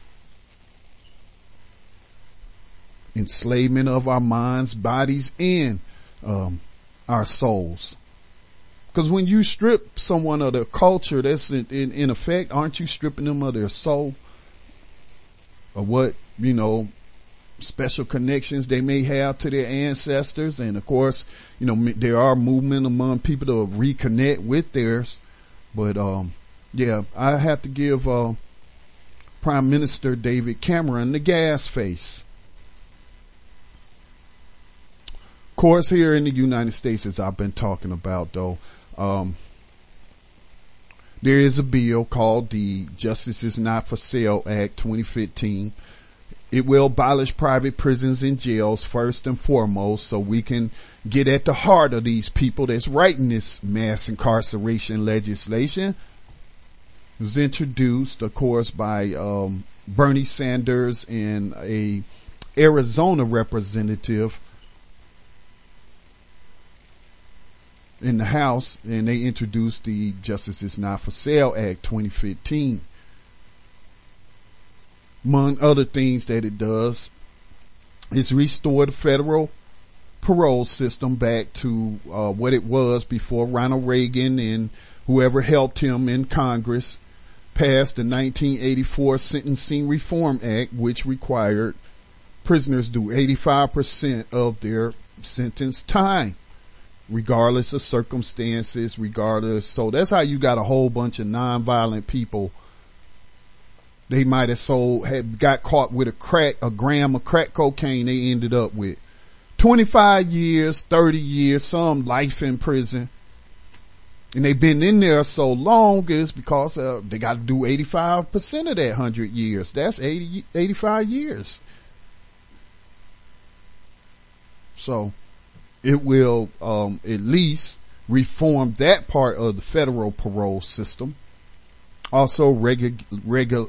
[SPEAKER 1] Enslavement of our minds, bodies, and our souls. Because when you strip someone of their culture, that's in effect, aren't you stripping them of their soul? Or what, special connections they may have to their ancestors. And of course, there are movement among people to reconnect with theirs. But, I have to give, Prime Minister David Cameron the gas face. Of course, here in the United States, as I've been talking about, though, there is a bill called the Justice is Not for Sale Act 2015. It will abolish private prisons and jails first and foremost, so we can get at the heart of these people that's writing this mass incarceration legislation. It was introduced, of course, by Bernie Sanders and a Arizona representative in the House, and they introduced the Justice is Not for Sale Act 2015. Among other things that it does is restore the federal parole system back to what it was before Ronald Reagan and whoever helped him in Congress passed the 1984 Sentencing Reform Act, which required prisoners do 85% of their sentence time, regardless of circumstances, so that's how you got a whole bunch of nonviolent people. They might have got caught with a gram of crack cocaine they ended up with 25 years, 30 years, some life in prison. And they've been in there so long is because they got to do 85% of that 100 years. That's 85 years. So it will at least reform that part of the federal parole system. Also regulate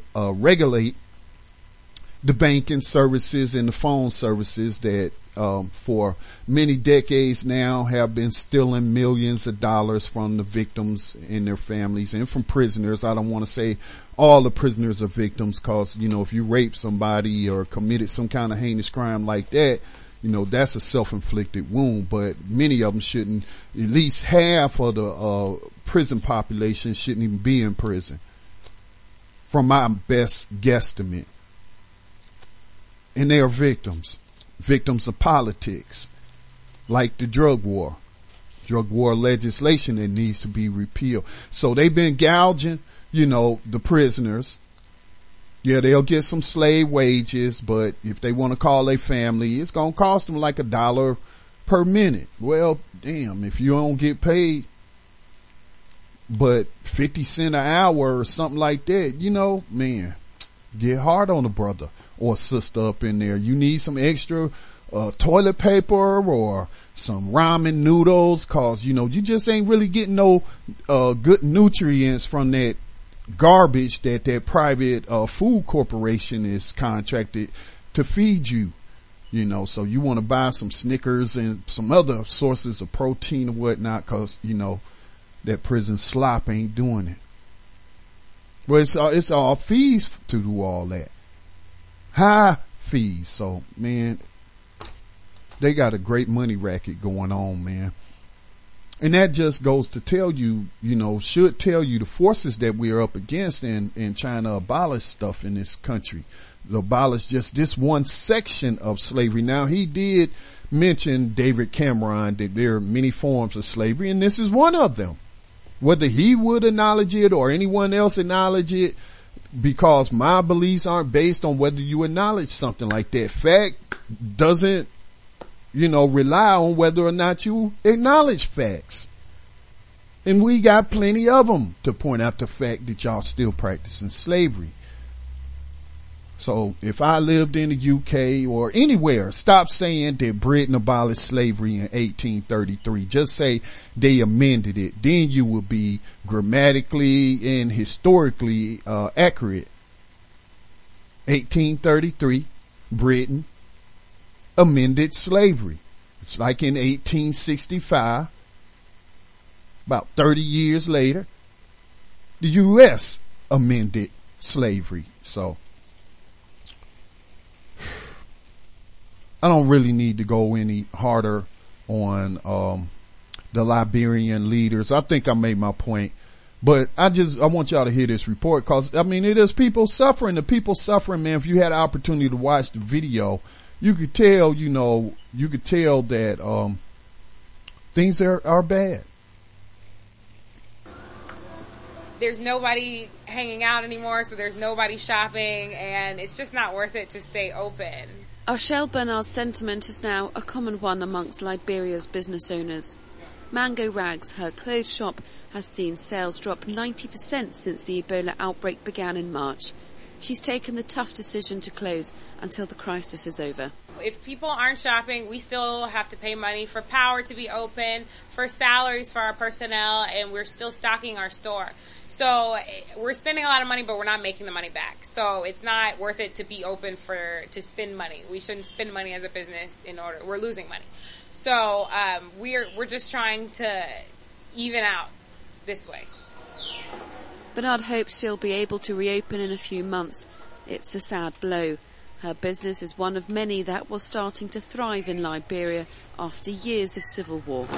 [SPEAKER 1] the banking services and the phone services that for many decades now have been stealing millions of dollars from the victims and their families and from prisoners. I don't want to say all the prisoners are victims, because, you know, if you rape somebody or committed some kind of heinous crime like that, you know, that's a self-inflicted wound, but many of them shouldn't. At least half of the prison population shouldn't even be in prison, from my best guesstimate. And they are victims of politics, like the drug war legislation that needs to be repealed. So they've been gouging, you know, the prisoners. Yeah, they'll get some slave wages, but if they want to call their family, it's going to cost them like $1 per minute. Well, damn, if you don't get paid but 50 cents an hour or something like that, you know, man, get hard on a brother or sister up in there. You need some extra toilet paper or some ramen noodles, cause, you know, you just ain't really getting no good nutrients from that garbage that private food corporation is contracted to feed you. You know, so you want to buy some Snickers and some other sources of protein and whatnot, cause, you know, that prison slop ain't doing it. Well, it's all fees to do all that. High fees. So, man, they got a great money racket going on, man. And that just goes to tell you, you know, should tell you the forces that we are up against in trying to abolish stuff in this country. To abolish just this one section of slavery. Now, he did mention, David Cameron, that there are many forms of slavery, and this is one of them. Whether he would acknowledge it or anyone else acknowledge it, because my beliefs aren't based on whether you acknowledge something like that. Fact doesn't, you know, rely on whether or not you acknowledge facts. And we got plenty of them to point out the fact that y'all still practicing slavery. So if I lived in the UK or anywhere, stop saying that Britain abolished slavery in 1833. Just say they amended it. Then you would be grammatically and historically accurate. 1833, Britain amended slavery. It's like in 1865, about 30 years later, the U.S. amended slavery. So I don't really need to go any harder on the Liberian leaders. I think I made my point, but I want y'all to hear this report, because I mean, it is people suffering. The people suffering, man. If you had the opportunity to watch the video, you could tell, you know, that things are bad.
[SPEAKER 9] There's nobody hanging out anymore, so there's nobody shopping, and it's just not worth it to stay open.
[SPEAKER 10] Arshelle Bernard's sentiment is now a common one amongst Liberia's business owners. Mango Rags, her clothes shop, has seen sales drop 90% since the Ebola outbreak began in March. She's taken the tough decision to close until the crisis is over.
[SPEAKER 9] If people aren't shopping, we still have to pay money for power to be open, for salaries for our personnel, and we're still stocking our store. So we're spending a lot of money, but we're not making the money back. So it's not worth it to be open to spend money. We shouldn't spend money as a business we're losing money. So we're just trying to even out this way.
[SPEAKER 10] Bernard hopes she'll be able to reopen in a few months. It's a sad blow. Her business is one of many that was starting to thrive in Liberia after years of civil war.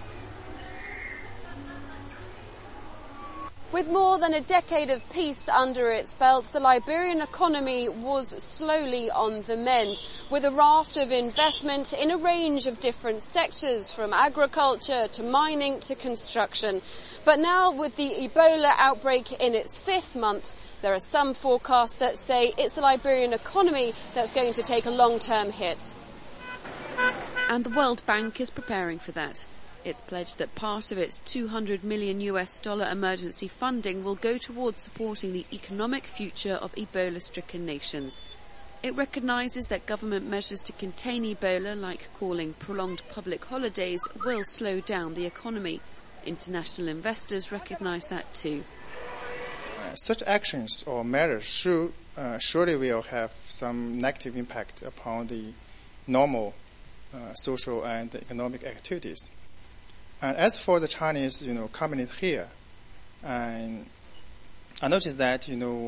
[SPEAKER 11] With more than a decade of peace under its belt, the Liberian economy was slowly on the mend, with a raft of investment in a range of different sectors, from agriculture to mining to construction. But now, with the Ebola outbreak in its 5th month, there are some forecasts that say it's the Liberian economy that's going to take a long-term hit.
[SPEAKER 10] And the World Bank is preparing for that. It's pledged that part of its $200 million emergency funding will go towards supporting the economic future of Ebola-stricken nations. It recognises that government measures to contain Ebola, like calling prolonged public holidays, will slow down the economy. International investors recognise that too.
[SPEAKER 12] Such actions or measures surely will have some negative impact upon the normal social and economic activities. And as for the Chinese, community here, and I noticed that,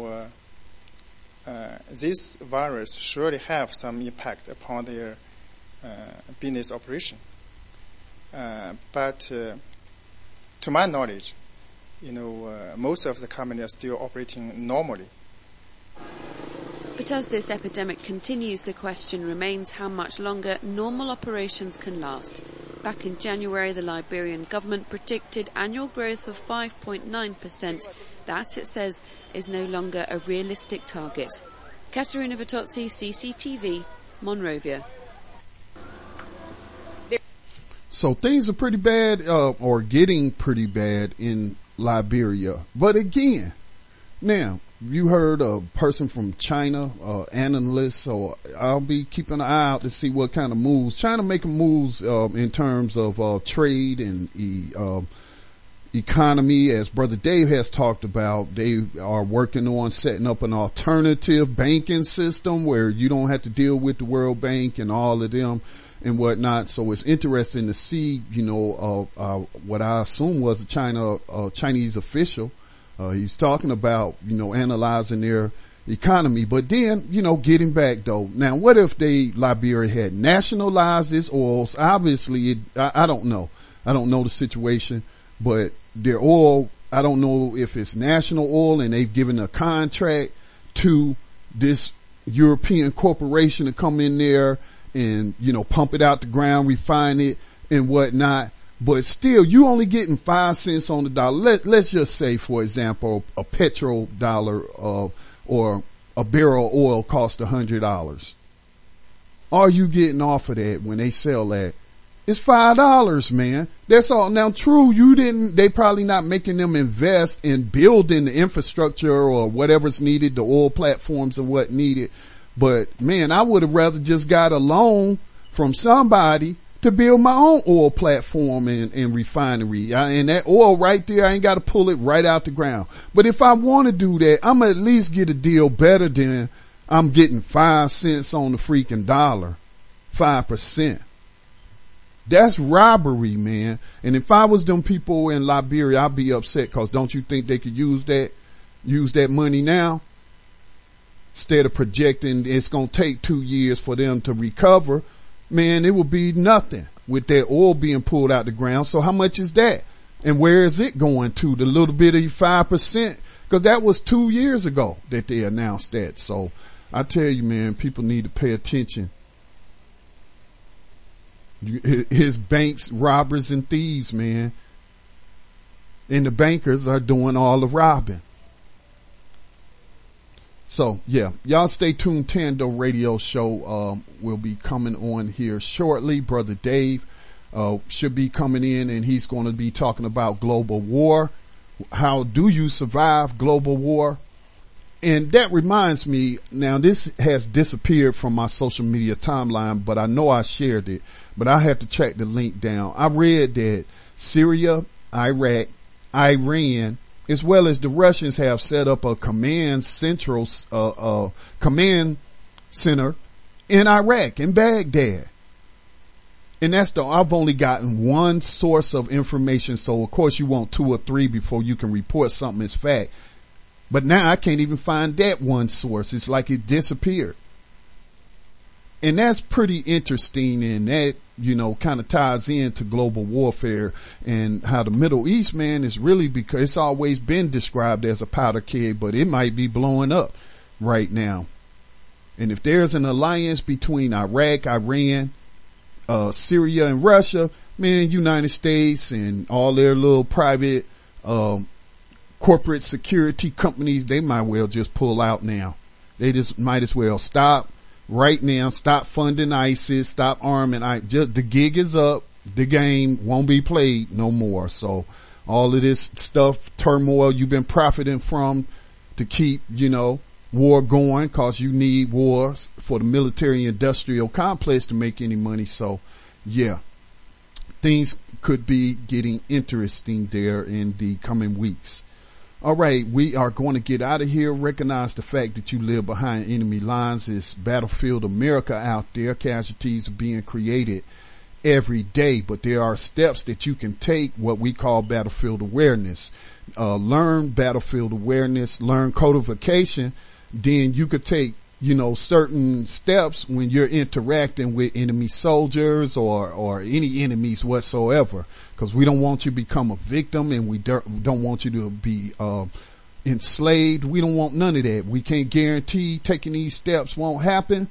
[SPEAKER 12] this virus surely have some impact upon their business operation. But to my knowledge, most of the companies are still operating normally.
[SPEAKER 10] But as this epidemic continues, the question remains how much longer normal operations can last. Back in January, the Liberian government predicted annual growth of 5.9%. That, it says, is no longer a realistic target. Katerina Vitozzi, CCTV, Monrovia.
[SPEAKER 1] So things are pretty bad, or getting pretty bad in Liberia. But again, now, you heard a person from China, analyst, so I'll be keeping an eye out to see what kind of moves. China making moves in terms of trade and economy. As Brother Dave has talked about, they are working on setting up an alternative banking system where you don't have to deal with the World Bank and all of them and whatnot. So it's interesting to see, what I assume was a Chinese official. He's talking about, analyzing their economy, but then, getting back though. Now, what if Liberia had nationalized this oil? Obviously, I don't know. I don't know the situation, but their oil, I don't know if it's national oil and they've given a contract to this European corporation to come in there and, pump it out the ground, refine it and whatnot. But still, you only getting 5 cents on the dollar. Let's just say, for example, a petrol dollar, or a barrel of oil cost $100. All you getting off of that when they sell that is $5, man. That's all. Now, true, they probably not making them invest in building the infrastructure or whatever's needed, the oil platforms and what needed. But man, I would have rather just got a loan from somebody to build my own oil platform and refinery. And that oil right there, I ain't got to pull it right out the ground. But if I want to do that, I'm going to at least get a deal better than I'm getting 5 cents on the freaking dollar, 5%. That's robbery, man. And if I was them people in Liberia, I'd be upset, because don't you think they could use that money now? Instead of projecting it's going to take 2 years for them to recover, man, it will be nothing with that oil being pulled out the ground. So how much is that? And where is it going to? The little bit of 5%? Because that was 2 years ago that they announced that. So I tell you, man, people need to pay attention. His banks, robbers and thieves, man. And the bankers are doing all the robbing. So yeah, y'all stay tuned. Tando Radio Show will be coming on here shortly. Brother Dave should be coming in, and he's going to be talking about global war. How do you survive global war? And that reminds me, now this has disappeared from my social media timeline, but I know I shared it, but I have to track the link down. I read that Syria, Iraq, Iran, as well as the Russians, have set up a command center in Iraq, in Baghdad. And I've only gotten one source of information. So of course you want 2 or 3 before you can report something as fact. But now I can't even find that one source. It's like it disappeared. And that's pretty interesting, and that, you know, kind of ties into global warfare and how the Middle East, man, is really, because it's always been described as a powder keg, but it might be blowing up right now. And if there's an alliance between Iraq, Iran, Syria and Russia, man, United States and all their little private, corporate security companies, they might well just pull out now. They just might as well stop right now, stop funding ISIS, stop arming. The gig is up. The game won't be played no more. So all of this stuff, turmoil you've been profiting from to keep, you know, war going, cause you need wars for the military industrial complex to make any money. So yeah, things could be getting interesting there in the coming weeks. All right, we are going to get out of here. Recognize the fact that you live behind enemy lines. It's Battlefield America out there. Casualties are being created every day, but there are steps that you can take, what we call battlefield awareness. Learn battlefield awareness, learn codification. Then you could take, you know, certain steps when you're interacting with enemy soldiers or any enemies whatsoever, because we don't want you to become a victim, and we don't want you to be enslaved. We don't want none of that. We can't guarantee taking these steps won't happen.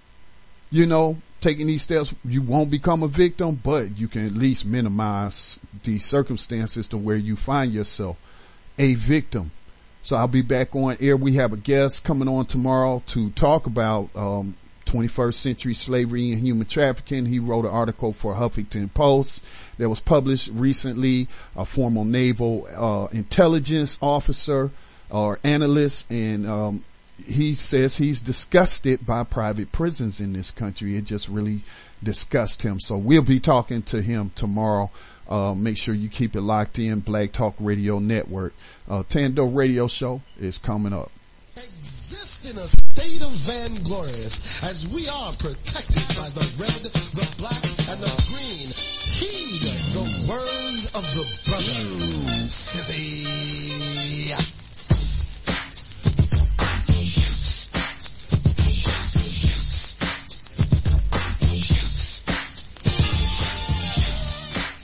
[SPEAKER 1] You know, taking these steps, you won't become a victim, but you can at least minimize the circumstances to where you find yourself a victim. So I'll be back on air. We have a guest coming on tomorrow to talk about 21st century slavery and human trafficking. He wrote an article for Huffington Post that was published recently, a former naval intelligence officer or analyst, and he says he's disgusted by private prisons in this country. It just really disgusts him. So we'll be talking to him tomorrow. Make sure you keep it locked in. Black Talk Radio Network. Tando Radio Show is coming up.
[SPEAKER 13] Exist in a state of vainglorious as we are protected by the red, the black,